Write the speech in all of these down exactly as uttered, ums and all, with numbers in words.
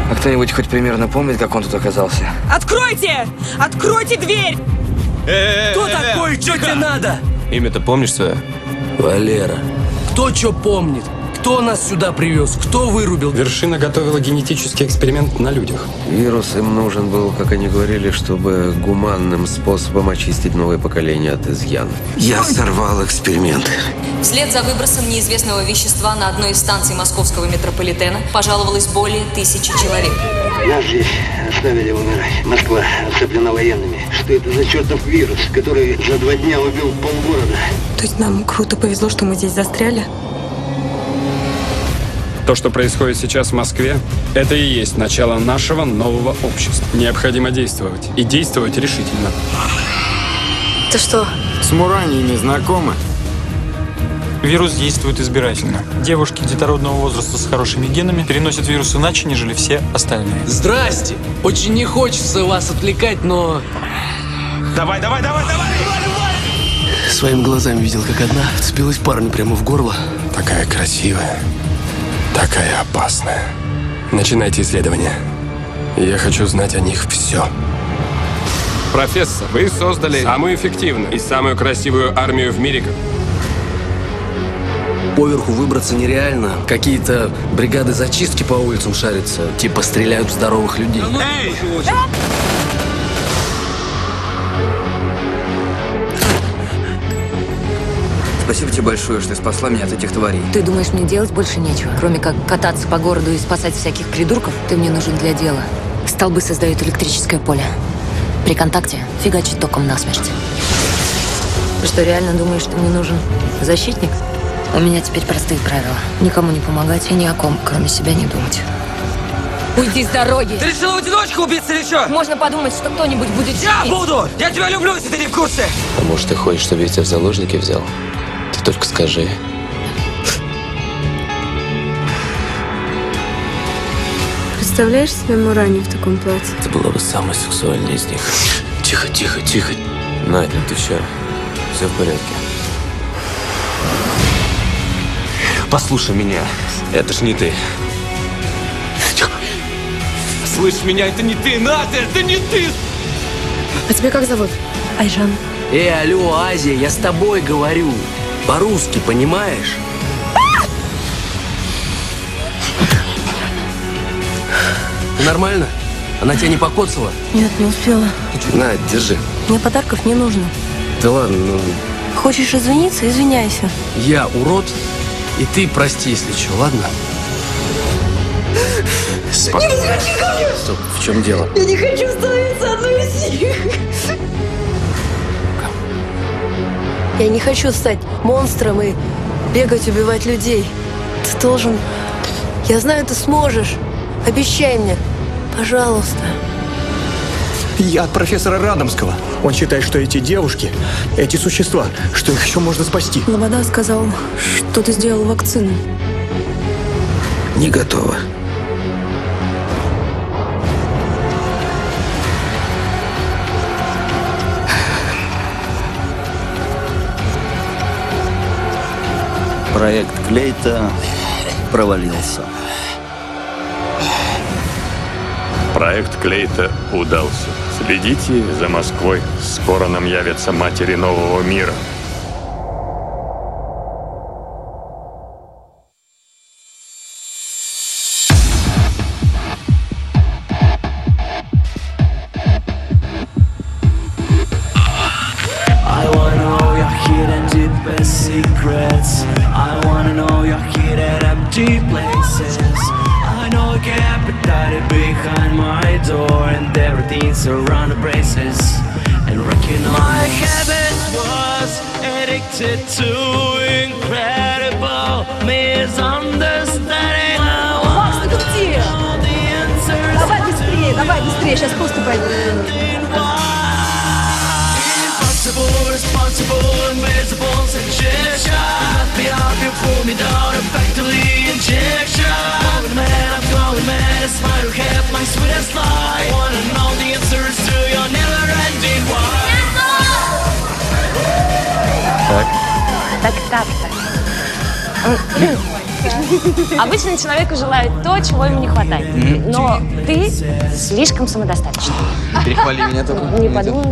А кто-нибудь хоть примерно помнит, как он тут оказался? Откройте! Откройте дверь! Кто такой? Что тебе надо? Имя-то помнишь свое? Валера. Кто что помнит? Кто нас сюда привез? Кто вырубил? Вершина готовила генетический эксперимент на людях. Вирус им нужен был, как они говорили, чтобы гуманным способом очистить новое поколение от изъянов. Я сорвал эксперимент. Вслед за выбросом неизвестного вещества на одной из станций московского метрополитена пожаловалось более тысячи человек. Нас здесь оставили умирать. Москва оцеплена военными. Что это за чертов вирус, который за два дня убил полгорода? То есть нам круто повезло, что мы здесь застряли? То, что происходит сейчас в Москве, это и есть начало нашего нового общества. Необходимо действовать. И действовать решительно. Ты что? С Мураниями знакомы? Вирус действует избирательно. Девушки детородного возраста с хорошими генами переносят вирус иначе, нежели все остальные. Здрасте! Очень не хочется вас отвлекать, но... Давай, давай, давай, давай! Своими глазами видел, как одна вцепилась парню прямо в горло. Такая красивая. Такая опасная. Начинайте исследование. Я хочу знать о них все. Профессор, вы создали самую эффективную и самую красивую армию в мире. Поверху выбраться нереально. Какие-то бригады зачистки по улицам шарятся. Типа стреляют в здоровых людей. Эй! Спасибо тебе большое, что ты спасла меня от этих тварей. Ты думаешь, мне делать больше нечего? Кроме как кататься по городу и спасать всяких придурков? Ты мне нужен для дела. Столбы создают электрическое поле. При контакте фигачит током насмерть. Ты что, реально думаешь, что мне нужен защитник? У меня теперь простые правила. Никому не помогать и ни о ком, кроме себя, не думать. Уйди с дороги! Ты решила в одиночку убиться или что? Можно подумать, что кто-нибудь будет Я жить. буду! Я тебя люблю, если ты не в курсе! А может, ты хочешь, чтобы я тебя в заложники взял? Ты только скажи. Представляешь себе Мурани в таком платье? Ты была бы самой сексуальной из них. Тихо, тихо, тихо. Надя, ты все? Все в порядке? Послушай меня. Это ж не ты. Слышь меня, это не ты, Надя, это не ты! А тебя как зовут? Айжан. Эй, алло, Азия, я с тобой говорю. По-русски, понимаешь? Ты нормально? Она тебя не покоцала? Нет, не успела. На, держи. Мне подарков не нужно. Да ладно, ну... Хочешь извиниться? Извиняйся. Я урод, и ты прости, если что, ладно? Спокойно. Не подходи ко мне! Стоп, в чем дело? Я не хочу становиться одной из них. Я не хочу стать монстром и бегать, убивать людей. Ты должен... Я знаю, ты сможешь. Обещай мне. Пожалуйста. Я от профессора Радомского. Он считает, что эти девушки, эти существа, что их еще можно спасти. Лобода сказал, что ты сделал вакцину. Не готово. Проект Клейта провалился. Проект Клейта удался. Следите за Москвой. Скоро нам явятся матери нового мира. Secrets. I wanna know your hidden empty places. I know I kept it behind my door, and everything's around the braces. And recognize my habit was addicted to incredible misunderstanding. Макс, ты где? Давай быстрее, давай быстрее, сейчас просто пойду. Responsible, invisible suggestion. Cut me off, you pull me down, effectively injection. Going mad, I'm going mad, it's my to have my sweetest lie. Wanna know the answers to your never-ending why. Так. Так, так, так. Обычно человеку желают то, чего ему не хватает. Но ты слишком самодостаточный. Перехвали меня только. Не подумай.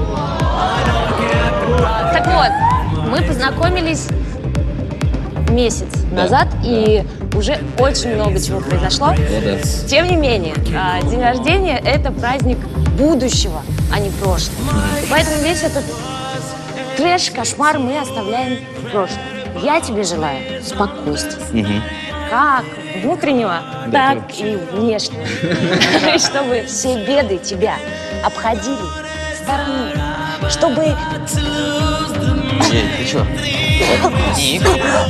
Так вот, мы познакомились месяц назад, и уже очень много чего произошло. Да. Тем не менее, а, день рождения – это праздник будущего, а не прошлого. И поэтому весь этот трэш, кошмар мы оставляем в прошлом. Я тебе желаю спокойствия. Угу. Как внутреннего, Да, так и внешнего. Чтобы все беды тебя обходили стороной. Чтобы... Эй, ты чё? Ник?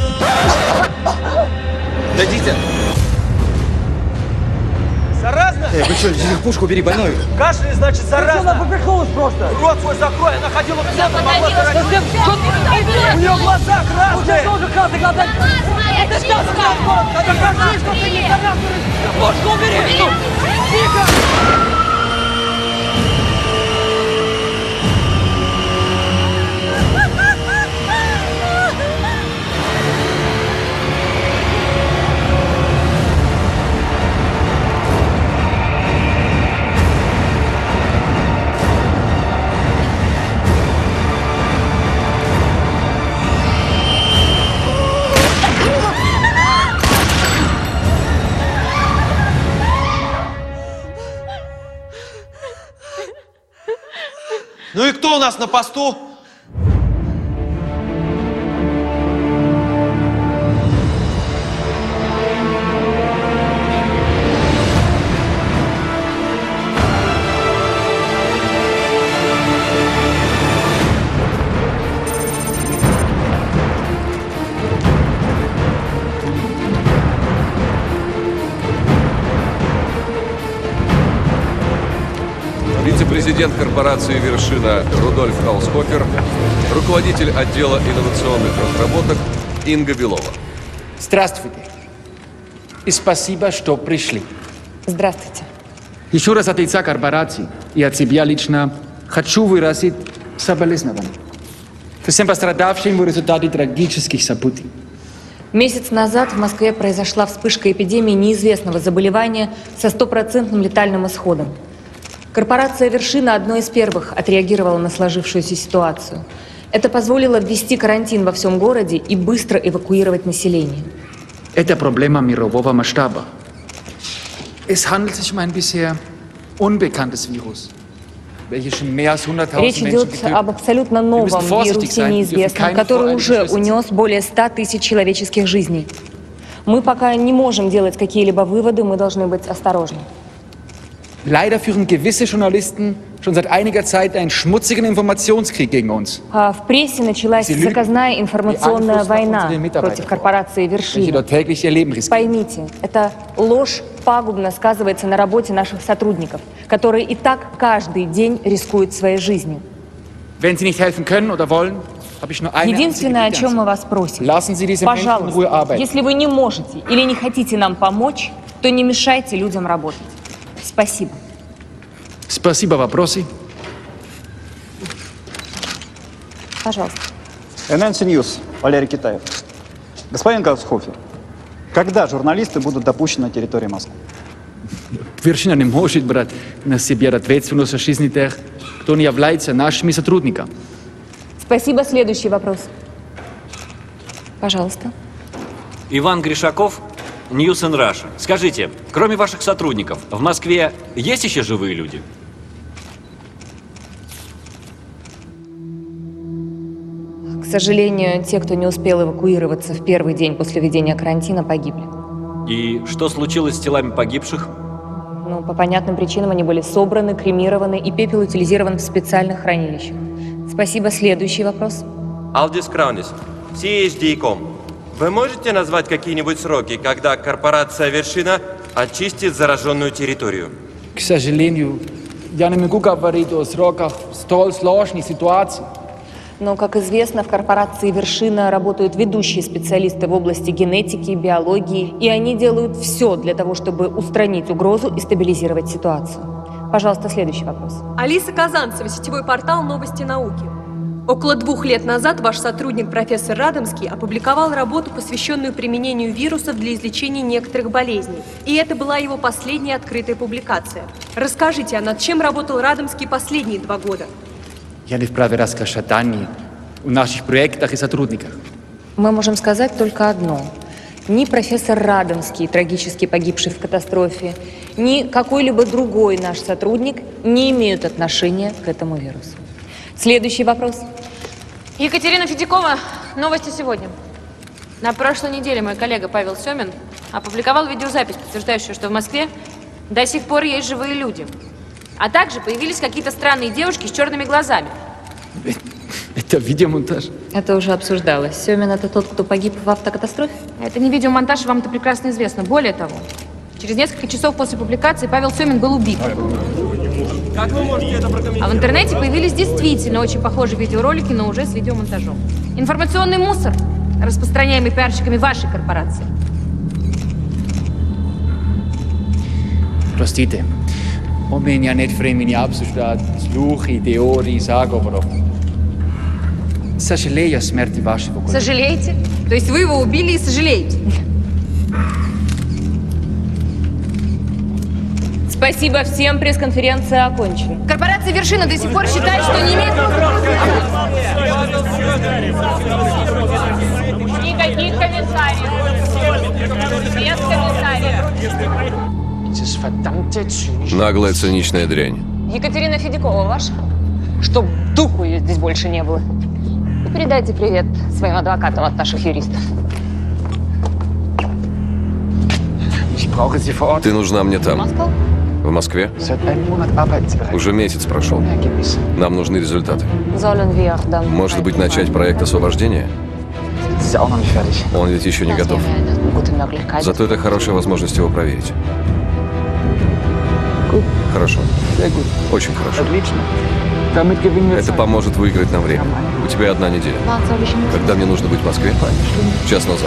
Дадите! Заразно? Эй, вы чё, пушку бери, больной. Кашель, значит, заразно. Она поперхнулась просто. Рот свой закрой, она ходила в центр, могла заразиться. У нее глаза красные. У тебя тоже красные глаза. Это что сказано? Это докажи, что ты не заразный. Пушку убери. Тихо. Ну и кто у нас на посту? Вице-президент корпорации «Вершина» Рудольф Хаусхофер, руководитель отдела инновационных разработок Инга Белова. Здравствуйте. И спасибо, что пришли. Здравствуйте. Еще раз от лица корпорации и от себя лично хочу выразить соболезнования всем пострадавшим в результате трагических событий. Месяц назад в Москве произошла вспышка эпидемии неизвестного заболевания со стопроцентным летальным исходом. Корпорация «Вершина» одной из первых отреагировала на сложившуюся ситуацию. Это позволило ввести карантин во всем городе и быстро эвакуировать население. Это проблема мирового масштаба. Es handelt sich um ein bisher unbekanntes Virus, welches schon mehr als hunderttausend Речь Menschen идет getötet об hat. абсолютно новом вирусе неизвестном, который уже унес более ста тысяч человеческих жизней. Мы пока не можем делать какие-либо выводы, мы должны быть осторожны. Leider führen gewisse Journalisten schon seit einiger Zeit einen schmutzigen Informationskrieg gegen uns. А в прессе началась заказная информационная война против корпорации «Вершина». Поймите, эта ложь пагубно сказывается на работе наших сотрудников, которые и так каждый день рискуют своей жизнью. Wenn Sie nicht helfen können oder wollen, habe ich nur eine Единственное, о чем мы вас просим, пожалуйста, если вы не можете или не хотите нам помочь, то не мешайте людям работать. Спасибо. Спасибо. Вопросы? Пожалуйста. эн эн си News, Валерий Китаев. Господин Хаусхофер, когда журналисты будут допущены на территорию Москвы? Вершина не может брать на себя ответственность за жизнь тех, кто не является нашими сотрудниками. Спасибо. Следующий вопрос. Пожалуйста. Иван Гришаков, News and Russia. Скажите, кроме ваших сотрудников, в Москве есть еще живые люди? К сожалению, те, кто не успел эвакуироваться в первый день после введения карантина, погибли. И что случилось с телами погибших? Ну, по понятным причинам они были собраны, кремированы, и пепел утилизирован в специальных хранилищах. Спасибо. Следующий вопрос. Алдис Краунис, си эйч ди точка ком. Вы можете назвать какие-нибудь сроки, когда корпорация «Вершина» очистит зараженную территорию? К сожалению, я не могу говорить о сроках столь сложной ситуации. Но, как известно, в корпорации «Вершина» работают ведущие специалисты в области генетики, биологии, и они делают все для того, чтобы устранить угрозу и стабилизировать ситуацию. Пожалуйста, следующий вопрос. Алиса Казанцева, сетевой портал «Новости науки». Около двух лет назад ваш сотрудник профессор Радомский опубликовал работу, посвященную применению вирусов для излечения некоторых болезней. И это была его последняя открытая публикация. Расскажите, а над чем работал Радомский последние два года? Я не вправе рассказать о наших проектах и сотрудниках. Мы можем сказать только одно. Ни профессор Радомский, трагически погибший в катастрофе, ни какой-либо другой наш сотрудник не имеют отношения к этому вирусу. Следующий вопрос. Екатерина Федякова, новости сегодня. На прошлой неделе мой коллега Павел Семин опубликовал видеозапись, подтверждающую, что в Москве до сих пор есть живые люди. А также появились какие-то странные девушки с черными глазами. Это видеомонтаж. Это уже обсуждалось. Семин — это тот, кто погиб в автокатастрофе? Это не видеомонтаж, вам это прекрасно известно. Более того, через несколько часов после публикации Павел Семин был убит. Как вы можете это прокомментировать? А в интернете появились действительно очень похожие видеоролики, но уже с видеомонтажом. Информационный мусор, распространяемый пиарщиками вашей корпорации. Простите, у меня нет времени обсуждать слухи, теории, заговоров. Сожалею о смерти вашего коллеги. Сожалеете? То есть вы его убили и сожалеете? Спасибо всем, пресс-конференция окончена. Корпорация «Вершина» до сих пор считает, что не имеет... Никаких комментариев. Без комментариев. Наглая циничная дрянь. Екатерина Федякова ваша? Чтоб духу ее здесь больше не было. И передайте привет своим адвокатам от наших юристов. Ты нужна мне там. В Москве? Уже месяц прошел. Нам нужны результаты. Может быть, начать проект освобождения? Он ведь еще не готов. Зато это хорошая возможность его проверить. Хорошо. Очень хорошо. Это поможет выиграть нам время. У тебя одна неделя. Когда мне нужно быть в Москве? Час назад.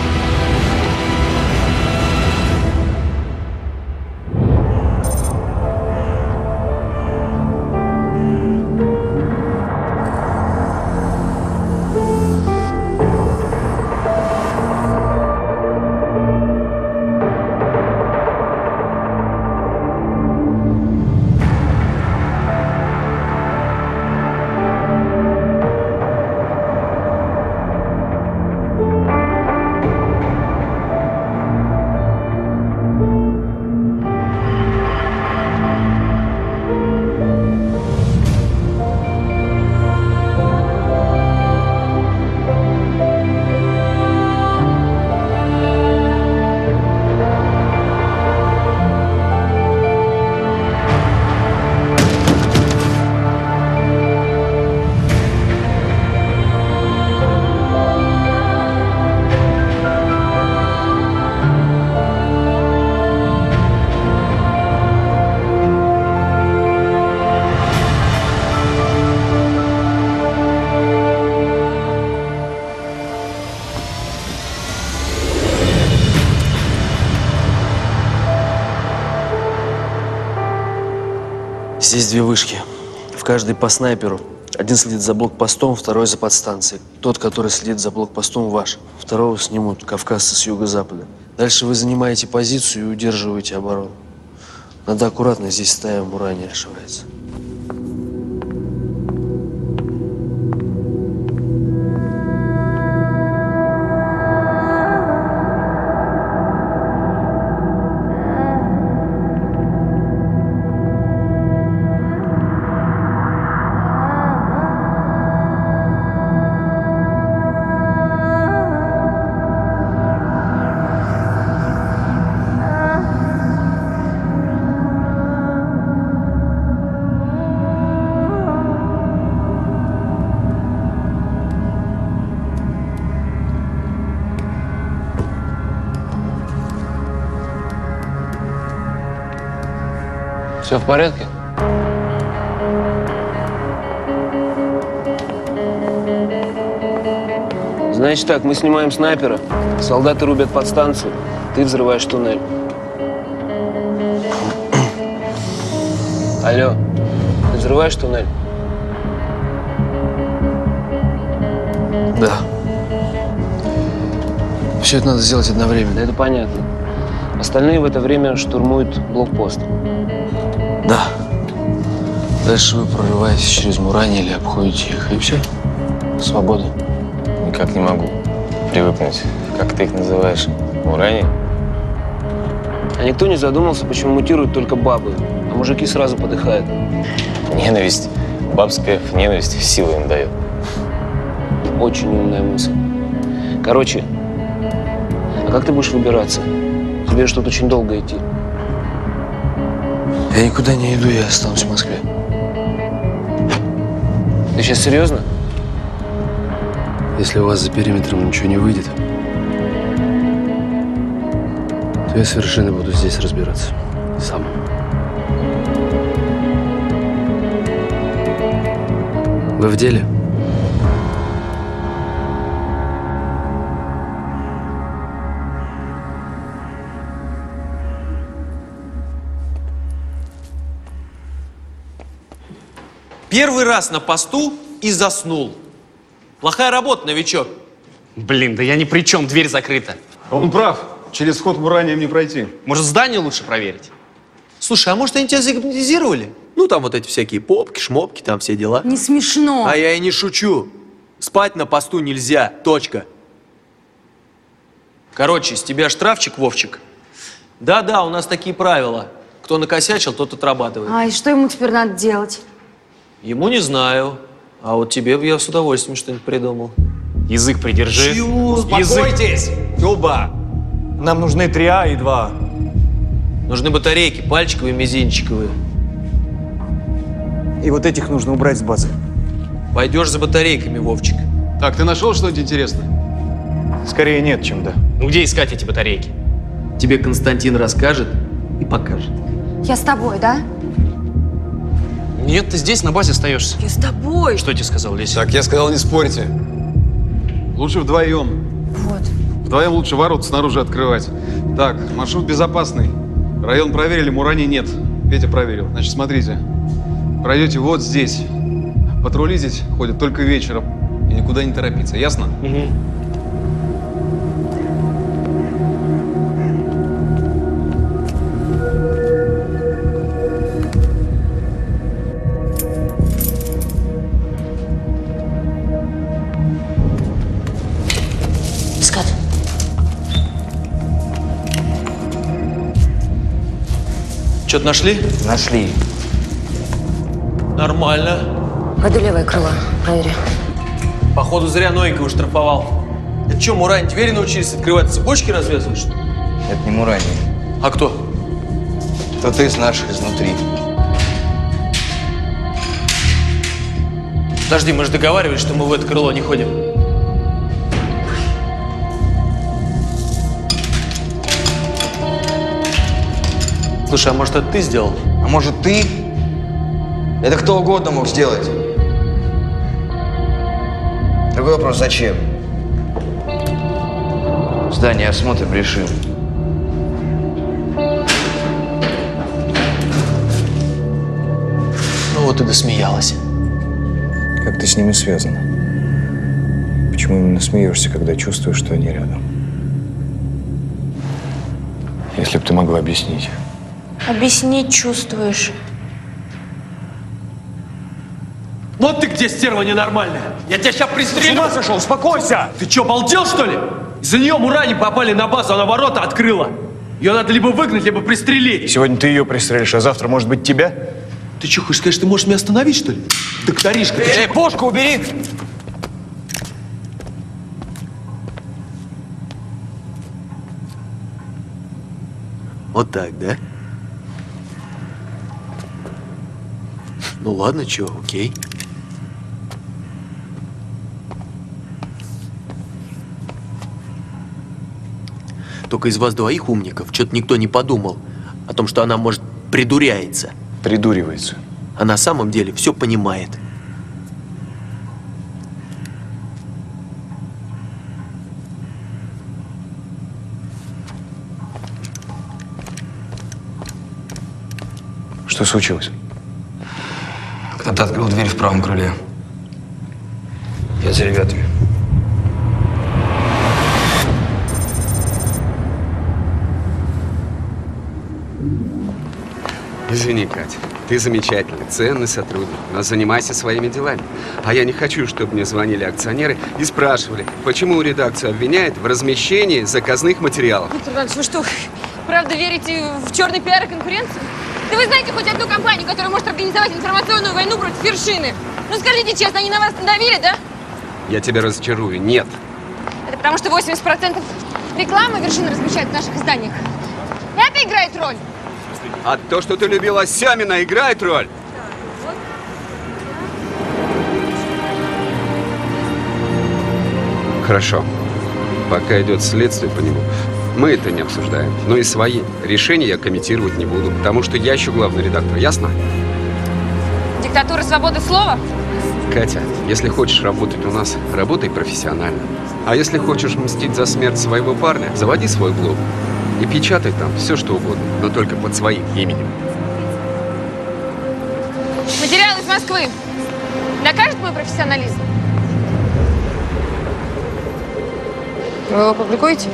Здесь две вышки. В каждой по снайперу. Один следит за блокпостом, второй за подстанцией. Тот, который следит за блокпостом, ваш. Второго снимут кавказцы с юго-запада. Дальше вы занимаете позицию и удерживаете оборону. Надо аккуратно, здесь стая мура не ошибается. Все в порядке? Значит так, мы снимаем снайпера, солдаты рубят подстанцию, ты взрываешь туннель. Алло, ты взрываешь туннель? Да. Все это надо сделать одновременно. Это понятно. Остальные в это время штурмуют блокпост. Да. Дальше вы прорываетесь через Мурани или обходите их, и все. Свобода. Никак не могу привыкнуть. Как ты их называешь? Мурани? А никто не задумался, почему мутируют только бабы, а мужики сразу подыхают. Ненависть. Бабская ненависть силы им дает. Очень умная мысль. Короче, а как ты будешь выбираться? Тебе что-то очень долго идти. Я никуда не иду, я останусь в Москве. Ты сейчас серьезно? Если у вас за периметром ничего не выйдет, то я совершенно буду здесь разбираться. Сам. Вы в деле? Первый раз на посту и заснул. Плохая работа, новичок. Блин, да я ни при чем, дверь закрыта. Он прав. Через вход в Уранием не пройти. Может, здание лучше проверить? Слушай, а может, они тебя загипнотизировали? Ну, там вот эти всякие попки, шмопки, там все дела. Не смешно. А я и не шучу. Спать на посту нельзя. Точка. Короче, с тебя штрафчик, Вовчик. Да-да, у нас такие правила. Кто накосячил, тот отрабатывает. А и что ему теперь надо делать? Ему не знаю. А вот тебе я с удовольствием что-нибудь придумал. Язык придержи. Чего? Успокойтесь! Оба! Нам нужны три А и два А. Нужны батарейки, пальчиковые, мизинчиковые. И вот этих нужно убрать с базы. Пойдешь за батарейками, Вовчик. Так, ты нашел что-нибудь интересное? Скорее нет, чем да. Ну где искать эти батарейки? Тебе Константин расскажет и покажет. Я с тобой, да? Нет, ты здесь на базе остаешься. Я с тобой. Что тебе сказал Леся? Так, я сказал, не спорьте. Лучше вдвоем. Вот. Вдвоем лучше ворота снаружи открывать. Так, маршрут безопасный. Район проверили, Мурани нет. Петя проверил. Значит, смотрите. Пройдете вот здесь. Патрули здесь ходят только вечером. И никуда не торопиться. Ясно? Угу. Скат. Что-то нашли? Нашли. Нормально. Пойду левое крыло, проверю. Походу, зря новенького штрафовал. Это что, Мурани, двери научились открывать, цепочки развязывать, что ли? Это не Мурани. А кто? Кто-то из наших изнутри. Подожди, мы же договаривались, что мы в это крыло не ходим. Слушай, а может, это ты сделал? А может, ты? Это кто угодно мог сделать. Другой вопрос, зачем? Здание осмотрим, решим. Ну вот и досмеялась. Как ты с ними связана? Почему именно смеешься, когда чувствуешь, что они рядом? Если бы ты могла объяснить. Объяснить чувствуешь. Вот ты где, стерва ненормальная! Я тебя сейчас пристрелю! С ума сошел, успокойся! Ты что, балдел, что ли? Из-за нее Мурани попали на базу, она ворота открыла. Ее надо либо выгнать, либо пристрелить. Сегодня ты ее пристрелишь, а завтра, может быть, тебя? Ты что, хочешь сказать, ты можешь меня остановить, что ли? Докторишка, ты Эй, пушку убери! Вот так, да? Ну ладно, чё, окей. Только из вас двоих умников что-то никто не подумал о том, что она, может, придуряется. Придуривается. А на самом деле все понимает. Что случилось? Кто-то открыл дверь в правом крыле. Я за ребятами. Извини, Катя, ты замечательный, ценный сотрудник, но занимайся своими делами. А я не хочу, чтобы мне звонили акционеры и спрашивали, почему редакцию обвиняют в размещении заказных материалов. Виктор Иванович, вы что, правда верите в черный пиар и конкуренцию? Да вы знаете хоть одну компанию, которая может организовать информационную войну против вершины? Ну скажите честно, они на вас надавили, да? Я тебя разочарую, нет. Это потому что восемьдесят процентов рекламы вершины размещают в наших изданиях. Это играет роль. А то, что ты любила Сямина, играет роль. Хорошо. Пока идет следствие по нему, мы это не обсуждаем. Но и свои решения я комментировать не буду, потому что я еще главный редактор, ясно? Диктатура свободы слова? Катя, если хочешь работать у нас, работай профессионально. А если хочешь мстить за смерть своего парня, заводи свой блог. И печатай там все, что угодно, но только под своим именем. Материал из Москвы докажет мой профессионализм? Вы его публикуете?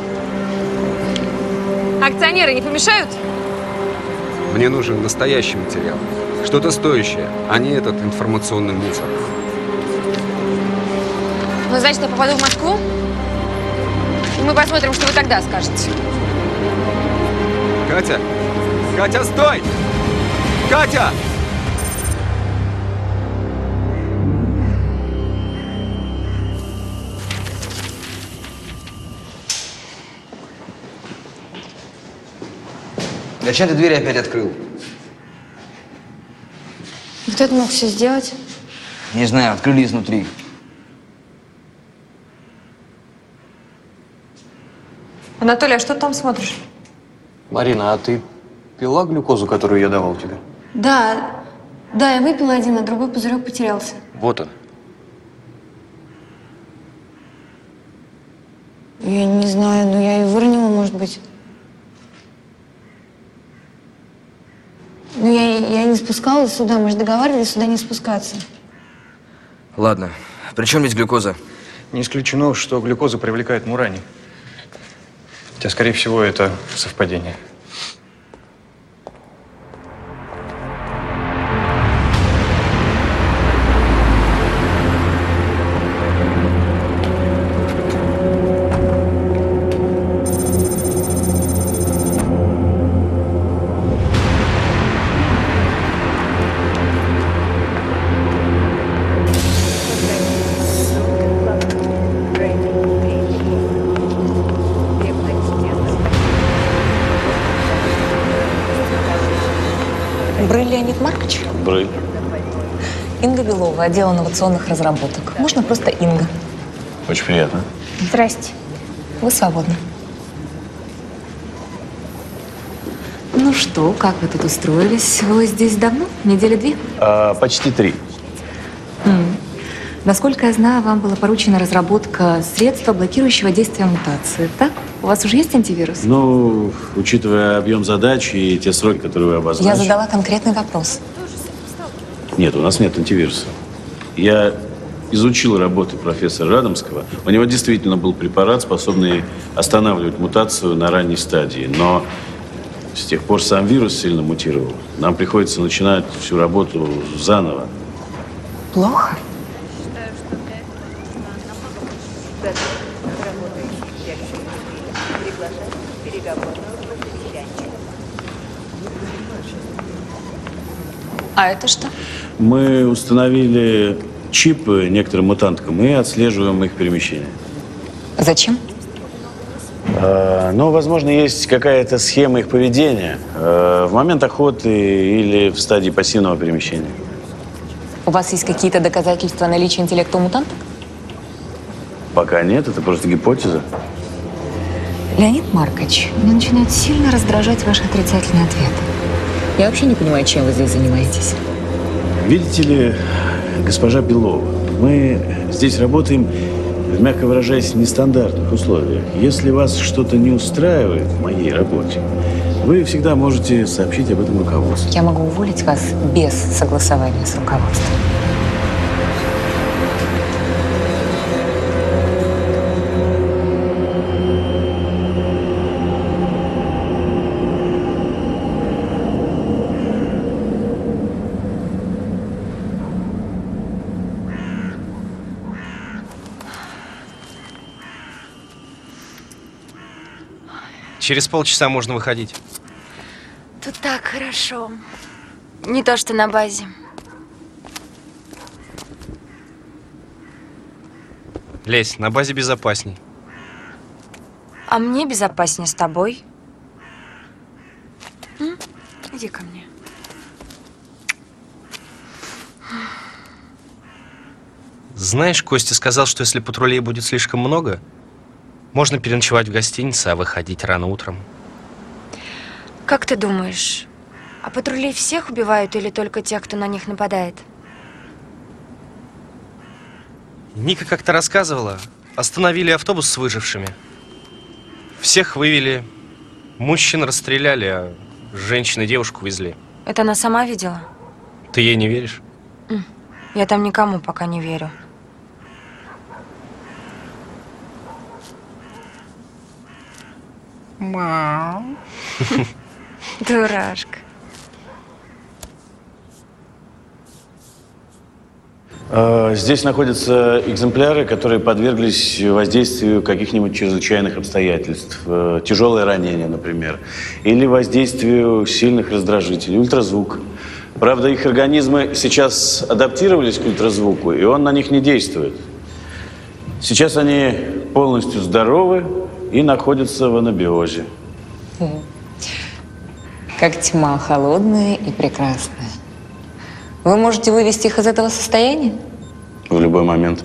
Акционеры не помешают? Мне нужен настоящий материал. Что-то стоящее, а не этот информационный мусор. Ну, значит, я попаду в Москву, и мы посмотрим, что вы тогда скажете. Катя! Катя, стой! Катя! Зачем ты дверь опять открыл? Кто это мог все сделать? Не знаю, открыли изнутри. Анатолий, а что ты там смотришь? Марина, а ты пила глюкозу, которую я давал тебе? Да, да, я выпила один, а другой пузырек потерялся. Вот он. Я не знаю, но я и выронила, может быть. Ну, я, я не спускалась сюда, мы же договаривались сюда не спускаться. Ладно. При чем здесь глюкоза? Не исключено, что глюкоза привлекает мурани. Хотя, скорее всего, это совпадение. Брыль Леонид Маркович? Брыль. Инга Белова, отдел инновационных разработок. Можно просто Инга. Очень приятно. Здрасте. Вы свободны. Ну что, как вы тут устроились? Вы здесь давно? Недели две? А, почти три. М. Насколько я знаю, вам была поручена разработка средства, блокирующего действие мутации, так? У вас уже есть антивирус? Ну, учитывая объем задач и те сроки, которые вы обозначили. Я задала конкретный вопрос. Нет, у нас нет антивируса. Я изучил работы профессора Радомского. У него действительно был препарат, способный останавливать мутацию на ранней стадии. Но с тех пор сам вирус сильно мутировал. Нам приходится начинать всю работу заново. Плохо? А это что? Мы установили чипы некоторым мутанткам и отслеживаем их перемещение. Зачем? А, ну, возможно, есть какая-то схема их поведения а, в момент охоты или в стадии пассивного перемещения. У вас есть какие-то доказательства наличия интеллекта у мутантов? Пока нет, это просто гипотеза. Леонид Маркович, меня начинает сильно раздражать ваш отрицательный ответ. Я вообще не понимаю, чем вы здесь занимаетесь. Видите ли, госпожа Белова, мы здесь работаем в, мягко выражаясь, нестандартных условиях. Если вас что-то не устраивает в моей работе, вы всегда можете сообщить об этом руководству. Я могу уволить вас без согласования с руководством. Через полчаса можно выходить. Тут так хорошо. Не то, что на базе. Лезь, на базе безопасней. А мне безопаснее с тобой. М? Иди ко мне. Знаешь, Костя сказал, что если патрулей будет слишком много, можно переночевать в гостинице, а выходить рано утром. Как ты думаешь, а патрулей всех убивают или только тех, кто на них нападает? Ника как-то рассказывала. Остановили автобус с выжившими. Всех вывели. Мужчин расстреляли, а женщин и девушку везли. Это она сама видела? Ты ей не веришь? Я там никому пока не верю. Мам. Дурашка. Здесь находятся экземпляры, которые подверглись воздействию каких-нибудь чрезвычайных обстоятельств. Тяжелое ранение, например. Или воздействию сильных раздражителей. Ультразвук. Правда, их организмы сейчас адаптировались к ультразвуку, и он на них не действует. Сейчас они полностью здоровы и находятся в анабиозе. Как тьма, холодная и прекрасная. Вы можете вывести их из этого состояния? В любой момент.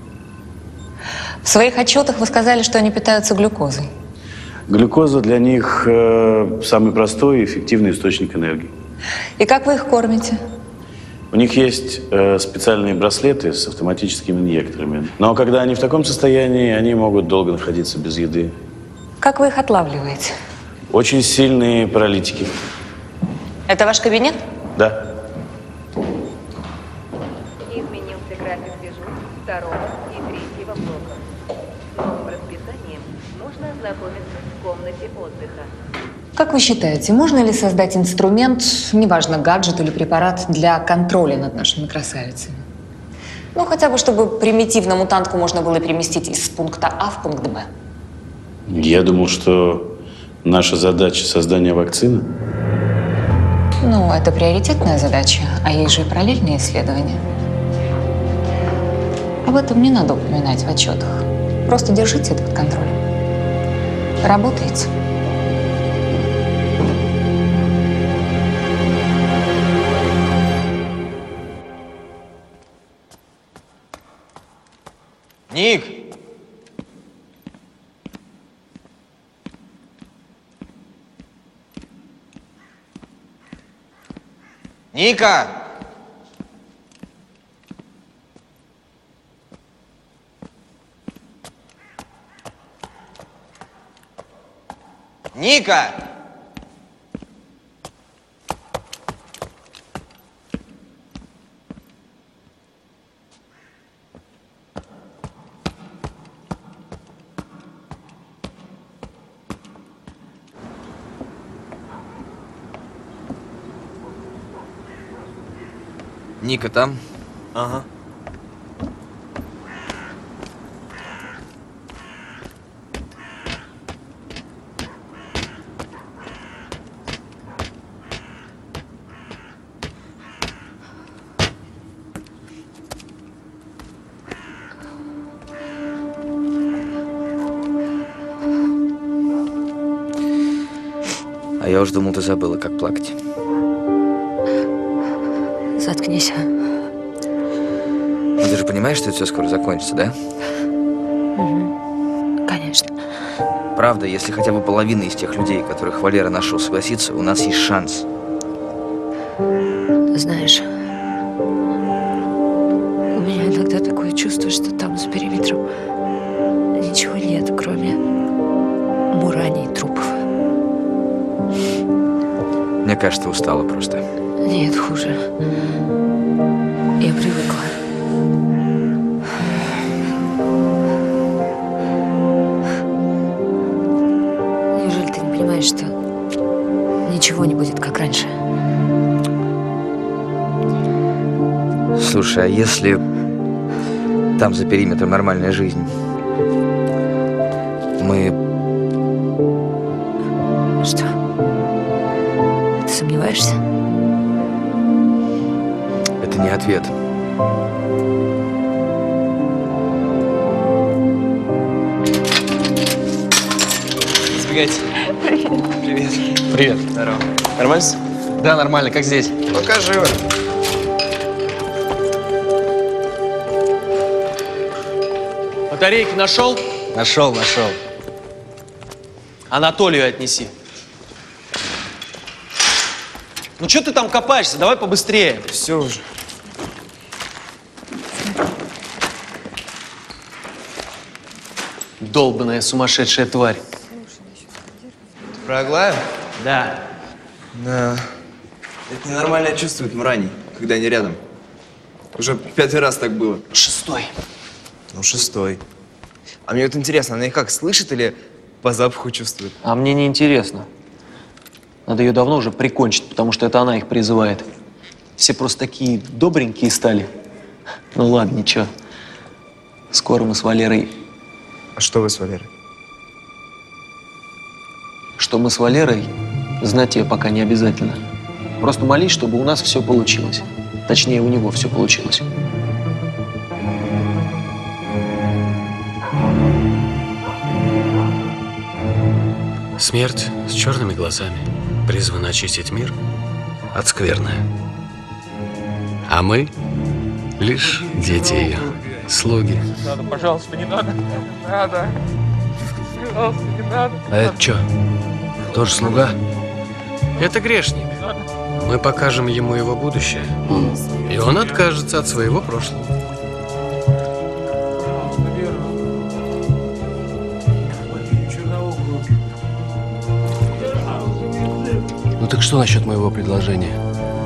В своих отчетах вы сказали, что они питаются глюкозой. Глюкоза для них э, самый простой и эффективный источник энергии. И как вы их кормите? У них есть э, специальные браслеты с автоматическими инъекторами. Но когда они в таком состоянии, они могут долго находиться без еды. Как вы их отлавливаете? Очень сильные паралитики. Это ваш кабинет? Да. Изменился график дежурств второго и третьего блока. С новым расписанием можно ознакомиться в комнате отдыха. Как вы считаете, можно ли создать инструмент, неважно, гаджет или препарат, для контроля над нашими красавицами? Ну, хотя бы, чтобы примитивно мутантку можно было переместить из пункта А в пункт Б. Я думал, что наша задача — создание вакцины. Ну, это приоритетная задача, а есть же и параллельные исследования. Об этом не надо упоминать в отчетах. Просто держите это под контролем. Работаете. Ник! Ника! Ника! Ника там? Ага. А я уж думал, ты забыла, как плакать. Заткнись. Ну, ты же понимаешь, что это все скоро закончится, да? Угу. Конечно. Правда, если хотя бы половина из тех людей, которых Валера нашел, согласится, у нас есть шанс. Знаешь, у меня иногда такое чувство, что там за периметром ничего нет, кроме мураний и трупов. Мне кажется, ты устала просто. Нет, хуже. Я привыкла. Неужели ты не понимаешь, что ничего не будет, как раньше? Слушай, а если там за периметром нормальная жизнь, мы Что? Ты сомневаешься? Это не ответ. Избегайте. Привет. Привет. Привет. Здорово. Нормально? Да, нормально. Как здесь? Пока живо. Батарейки нашел? Нашел, нашел. Анатолию отнеси. Ну что ты там копаешься? Давай побыстрее. Все уже. Долбаная сумасшедшая тварь. Про Аглаю? Да. Да. Это ненормально чувствует Мурани, когда они рядом. Уже пятый раз так было. Шестой. Ну, шестой. А мне вот интересно, она их как, слышит или по запаху чувствует? А мне не интересно. Надо ее давно уже прикончить, потому что это она их призывает. Все просто такие добренькие стали. Ну ладно, ничего. Скоро мы с Валерой... А что вы с Валерой? Что мы с Валерой, знать ее пока не обязательно. Просто молись, чтобы у нас все получилось. Точнее, у него все получилось. Смерть с черными глазами призвана очистить мир от скверны. А мы лишь дети ее, слуги. Не надо, пожалуйста, не надо. Не надо. Пожалуйста, не надо. А это что? Тоже слуга? Это грешник. Мы покажем ему его будущее, и он откажется от своего прошлого. Ну так что насчет моего предложения?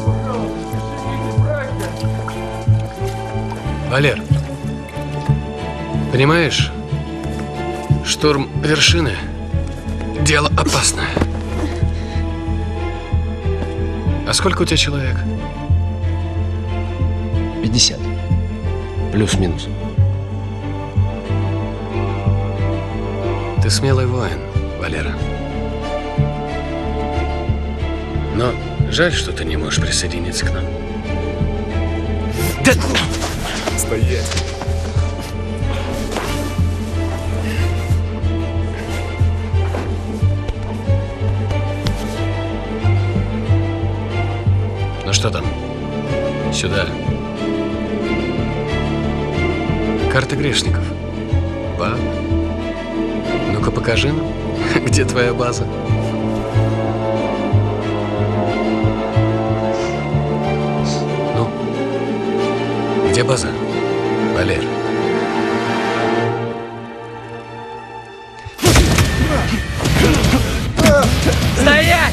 Валер, понимаешь, штурм вершины – дело опасное. А сколько у тебя человек? пятьдесят. Плюс-минус. Ты смелый воин, Валера. Но жаль, что ты не можешь присоединиться к нам. Да... Стоять! Ну что там? Сюда. Карта грешников. Ба. Ну-ка покажи нам, где твоя база. Ну, где база, Валер? Стоять!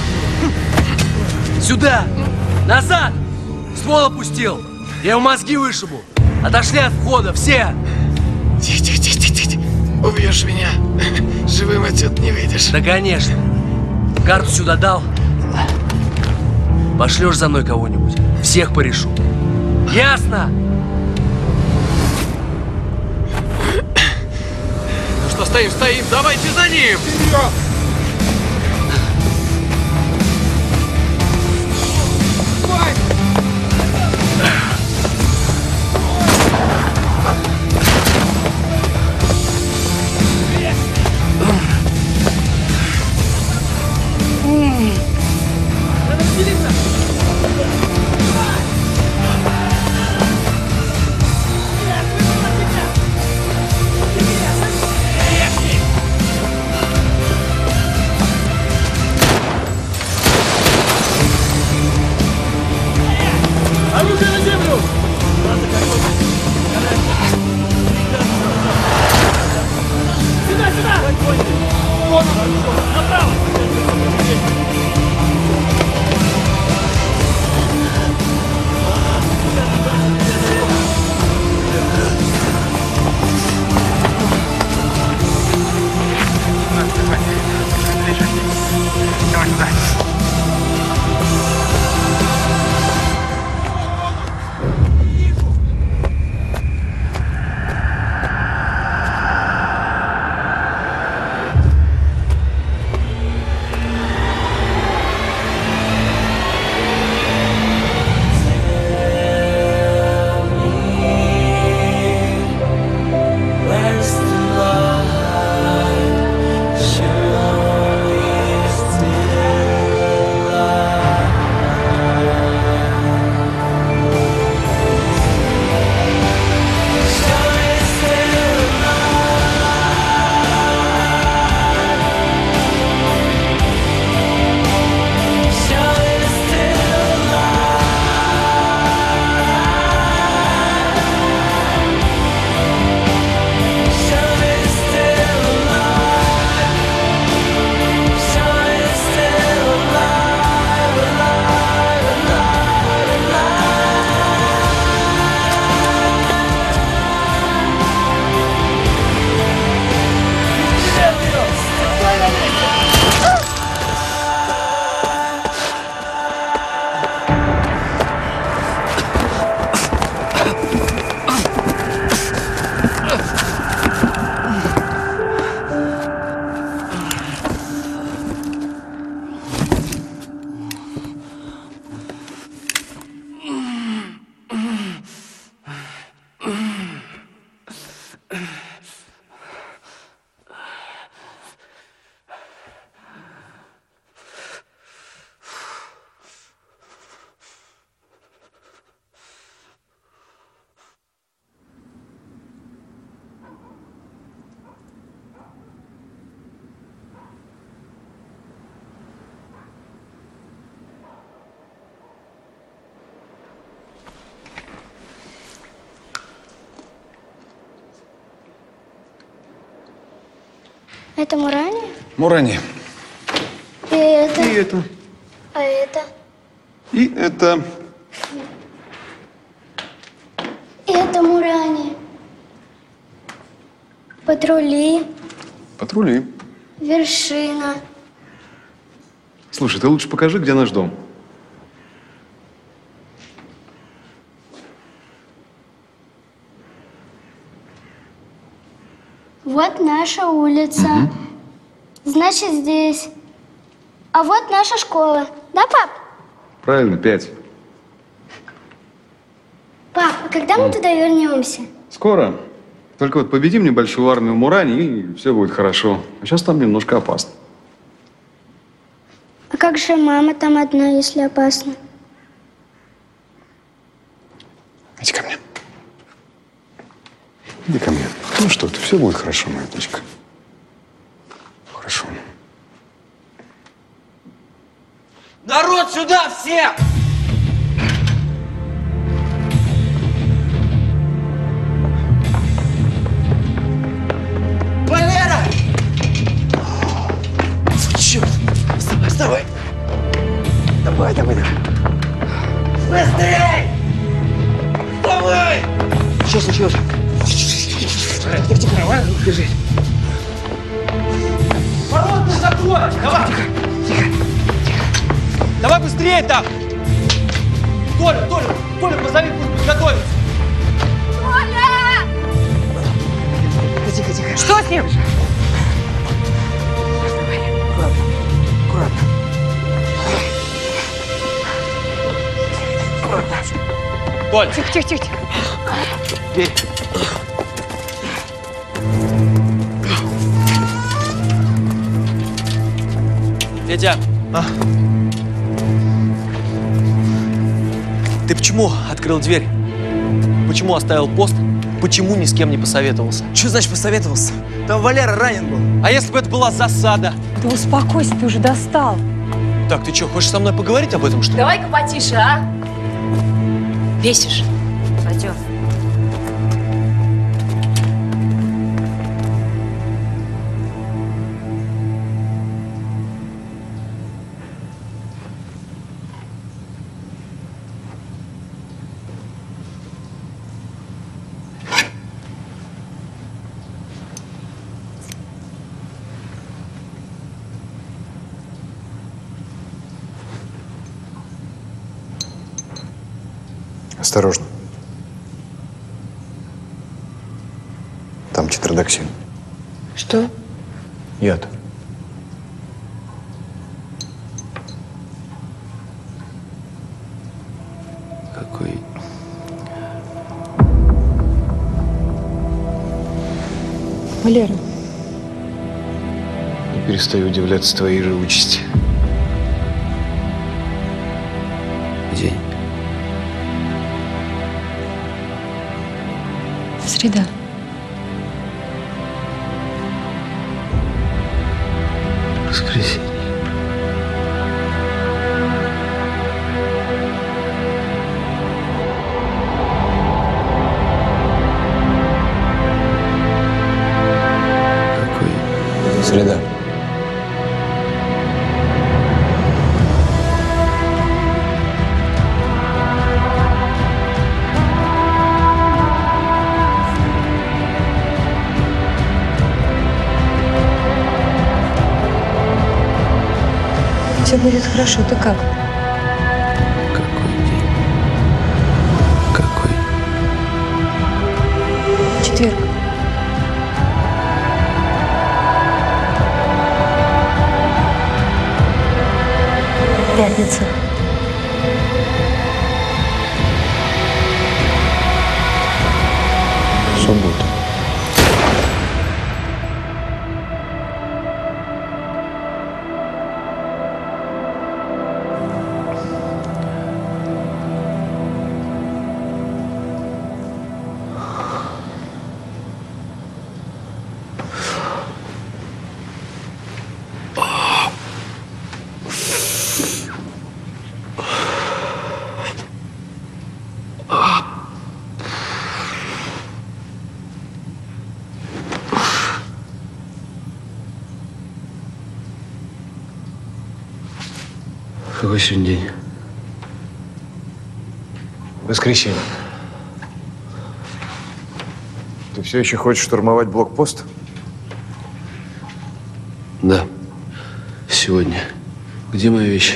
Сюда! Назад! Ствол опустил! Я ему мозги вышибу! Отошли от входа, все! Тихо, тихо, тихо, тихо. Убьешь меня. Живым отсюда не выйдешь. Да, конечно. Карту сюда дал. Пошлешь за мной кого-нибудь. Всех порешу. Ясно? Ну что, стоим, стоим. Давайте за ним! Оружие на землю! Сюда, сюда! Вот он! Направо! Давай туда. Это Мурани? Мурани. И это? И это. А это? И это. Это Мурани. Патрули. Патрули. Вершина. Слушай, ты лучше покажи, где наш дом. Вот наша улица. Угу. Значит, здесь. А вот наша школа. Да, пап? Правильно, пять. Пап, а когда мы туда вернемся? Скоро. Только вот победим небольшую армию Мурани, и все будет хорошо. А сейчас там немножко опасно. А как же мама там одна, если опасно? Иди ко мне. Иди ко мне. Ну что ты, все будет хорошо, моя дочка. Хорошо. Народ, сюда все! Валера! Черт! Вставай, вставай! Давай, давай, давай! Быстрей! Вставай! Что случилось? Тихо, тихо, давай, держи. Ворот не закрой! Давай! Тихо, тихо, тихо. Давай быстрее там! Толя, Толя, Толя, позови, пусть готовится! Толя! Тихо, тихо. Что с ним? Аккуратно, аккуратно. Аккуратно. Толь! Тихо, тихо, тихо, тихо. Дверь. Петя! А? Ты почему открыл дверь? Почему оставил пост? Почему ни с кем не посоветовался? Что значит посоветовался? Там Валера ранен был. А если бы это была засада? Да успокойся, ты уже достал. Так, ты что, хочешь со мной поговорить об этом, что ли? Давай-ка потише, а? Бесишь. Пойдем. Осторожно. Там тетродоксин. Что? Яд. Какой... Валера. Не перестаю удивляться твоей живучести. День. Среда. Воскресенье. Какой? Среда. Все будет хорошо. Ты как? Какой день? Какой? Четверг. Пятница. Суббота. Какой сегодня день? Воскресенье. Ты все еще хочешь штурмовать блокпост? Да. Сегодня. Где мои вещи?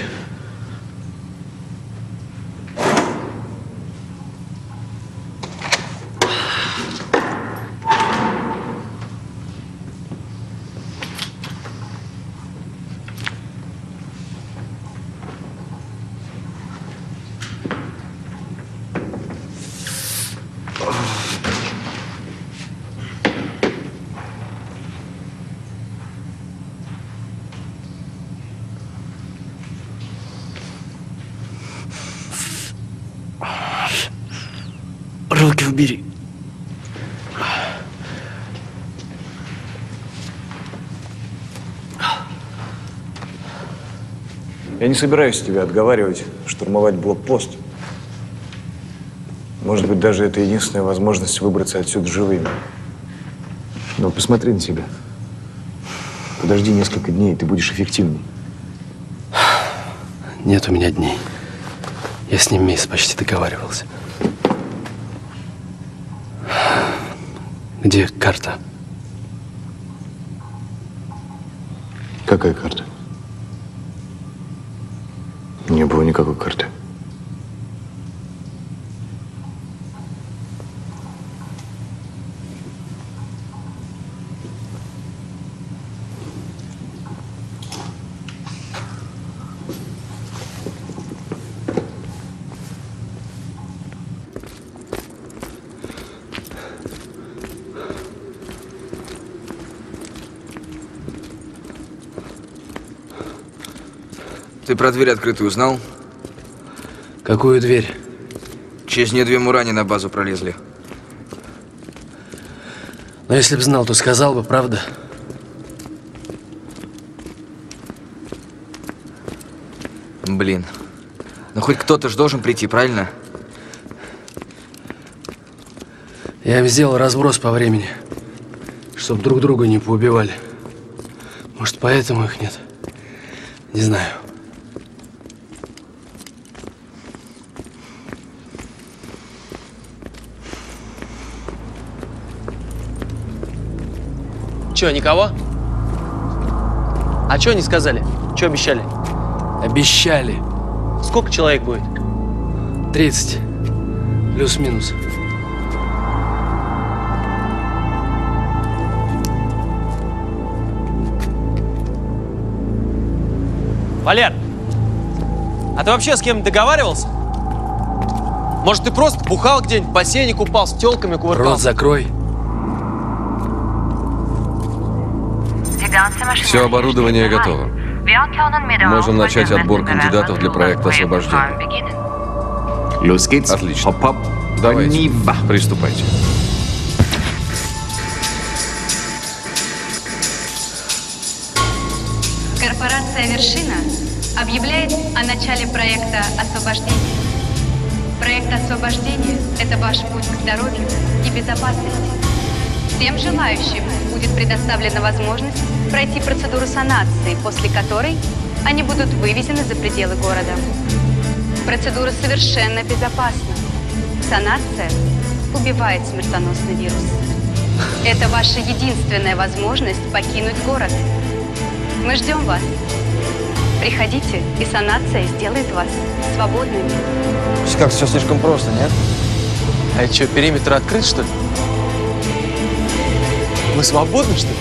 Руки убери. Я не собираюсь тебя отговаривать штурмовать блокпост. Может быть, даже это единственная возможность выбраться отсюда живыми. Но посмотри на себя. Подожди несколько дней, и ты будешь эффективней. Нет у меня дней. Я с ним месяц почти договаривался. Где карта? Какая карта? Не было никакой карты. Ты про дверь открытую узнал? Какую дверь? Через нее две мурани на базу пролезли. Но если бы знал, то сказал бы, правда? Блин. Ну хоть кто-то же должен прийти, правильно? Я им сделал разброс по времени, чтобы друг друга не поубивали. Может, поэтому их нет? Не знаю. Че, никого? А что они сказали? Что обещали? Обещали. Сколько человек будет? тридцать. Плюс-минус. Валер, а ты вообще с кем договаривался? Может, ты просто бухал где-нибудь, в бассейне купал, с тёлками кувыркался? Рот закрой. Все оборудование готово. Можем начать отбор кандидатов для проекта освобождения. Отлично. Давайте, приступайте. Корпорация «Вершина» объявляет о начале проекта освобождения. Проект освобождения – это ваш путь к здоровью и безопасности. Всем желающим будет предоставлена возможность пройти процедуру санации, после которой они будут вывезены за пределы города. Процедура совершенно безопасна. Санация убивает смертоносный вирус. Это ваша единственная возможность покинуть город. Мы ждем вас. Приходите, и санация сделает вас свободными. Как все слишком просто, нет? А это что, периметр открыт, что ли? Мы свободны, что ли?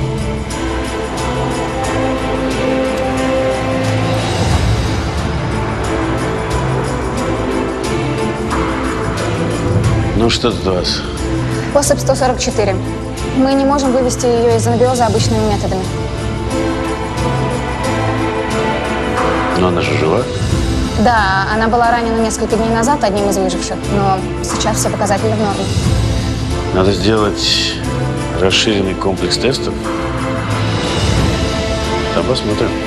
Ну что тут у вас? Особь сто сорок четыре. Мы не можем вывести ее из анабиоза обычными методами. Но она же жива. Да, она была ранена несколько дней назад одним из выживших, но сейчас все показатели в норме. Надо сделать расширенный комплекс тестов. Там посмотрим.